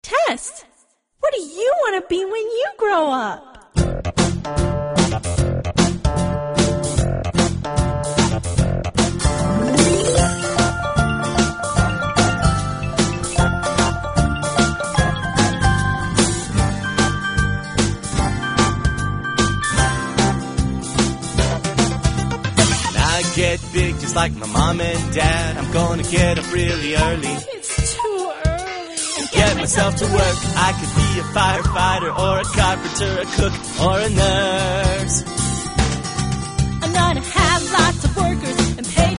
Tess, what do you want to be when you grow up? Get big just like my mom and dad. I'm gonna get up really early. It's too early. Get myself to work. I could be a firefighter or a carpenter, a cook or a nurse. I'm gonna have lots of workers